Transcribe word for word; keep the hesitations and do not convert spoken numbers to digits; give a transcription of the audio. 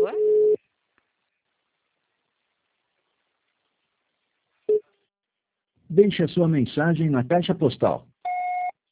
favor. Deixe a sua mensagem na caixa postal